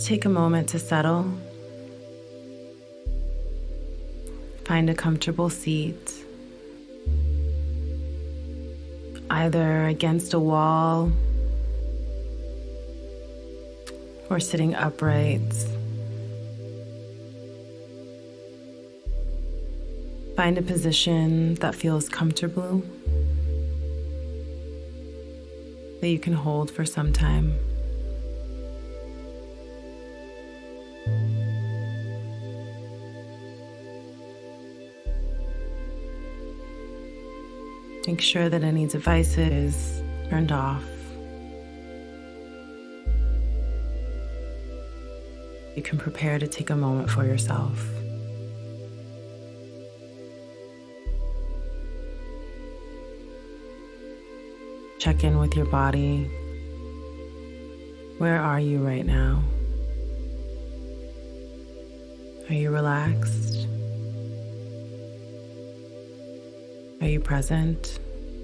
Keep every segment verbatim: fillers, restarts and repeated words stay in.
take a moment to settle. Find a comfortable seat, either against a wall or sitting upright. Find a position that feels comfortable, that you can hold for some time. Make sure that any device is turned off. You can prepare to take a moment for yourself. Check in with your body. Where are you right now? Are you relaxed? Are you present?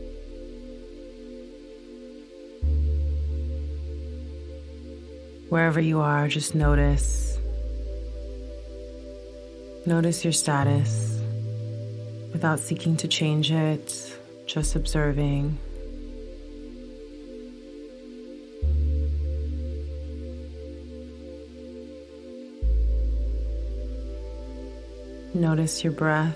Wherever you are, just notice. Notice your status without seeking to change it, just observing. Notice your breath.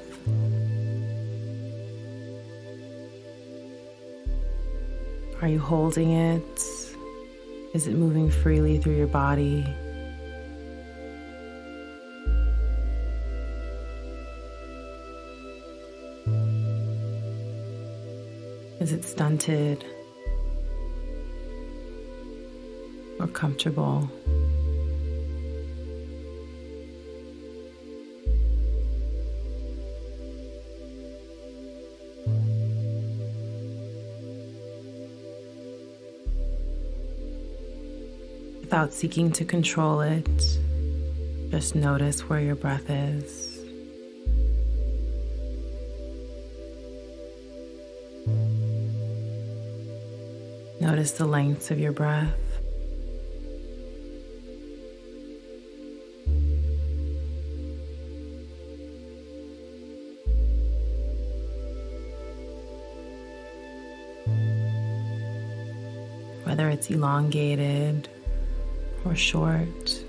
Are you holding it? Is it moving freely through your body? Is it stunted or comfortable? Without seeking to control it, just notice where your breath is. Notice the lengths of your breath. Whether it's elongated or short.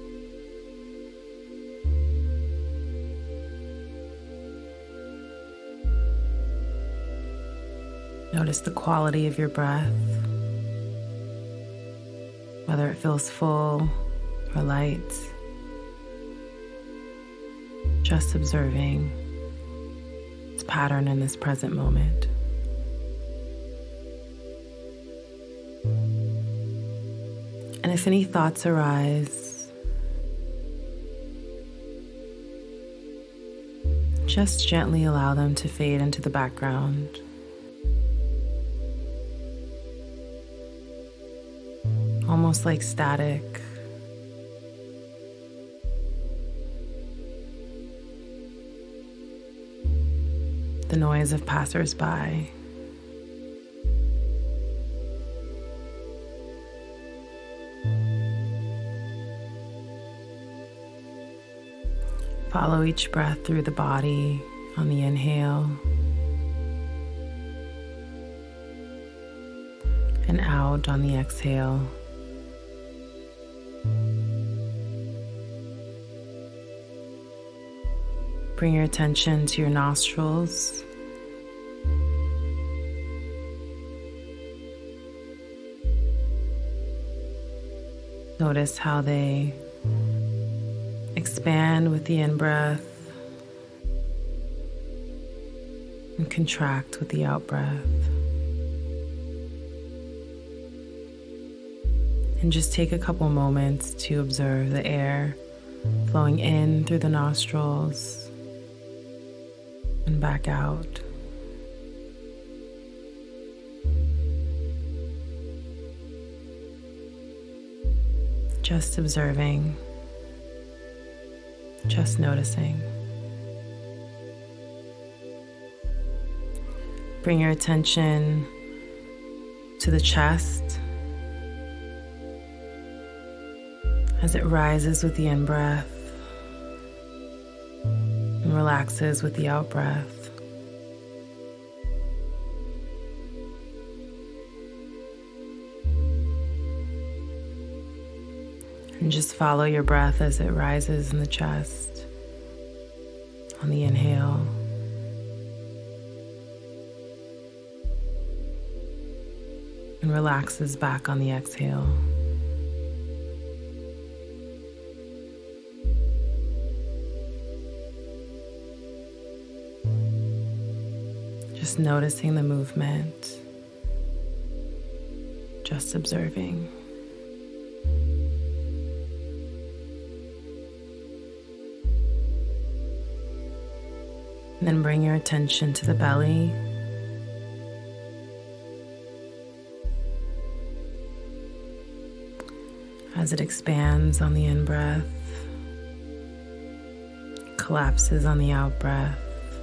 Notice the quality of your breath, whether it feels full or light. Just observing its pattern in this present moment. And if any thoughts arise, just gently allow them to fade into the background. Almost like static. The noise of passers-by. Follow each breath through the body on the inhale and out on the exhale. Bring your attention to your nostrils. Notice how they expand with the in-breath and contract with the out-breath. And just take a couple moments to observe the air flowing in through the nostrils and back out. Just observing. Just noticing. Bring your attention to the chest as it rises with the in-breath and relaxes with the out-breath. And just follow your breath as it rises in the chest on the inhale. And relaxes back on the exhale. Just noticing the movement, just observing. And then bring your attention to the belly. As it expands on the in-breath, collapses on the out-breath.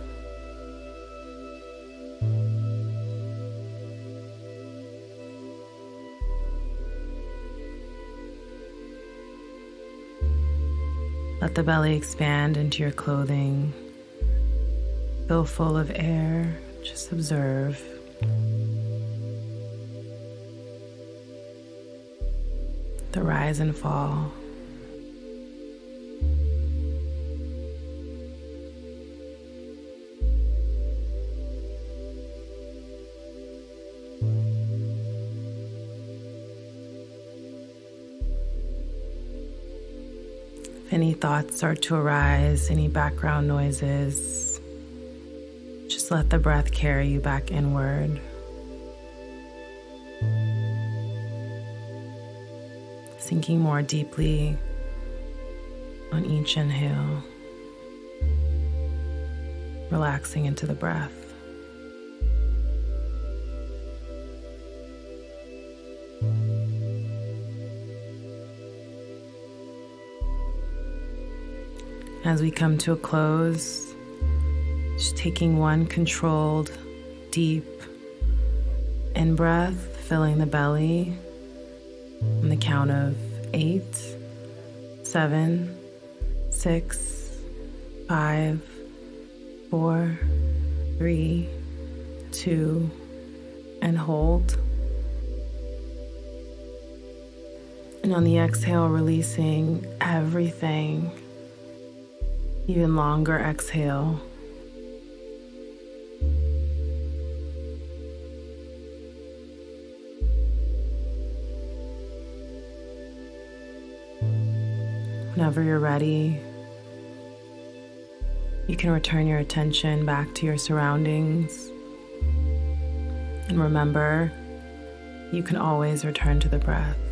Let the belly expand into your clothing. Feel full of air. Just observe. The rise and fall. If any thoughts start to arise, any background noises, just let the breath carry you back inward. Sinking more deeply on each inhale, relaxing into the breath. As we come to a close, just taking one controlled, deep in-breath, filling the belly on the count of eight, seven, six, five, four, three, two, and hold. And on the exhale, releasing everything. Even longer exhale. Whenever you're ready, you can return your attention back to your surroundings. And remember, you can always return to the breath.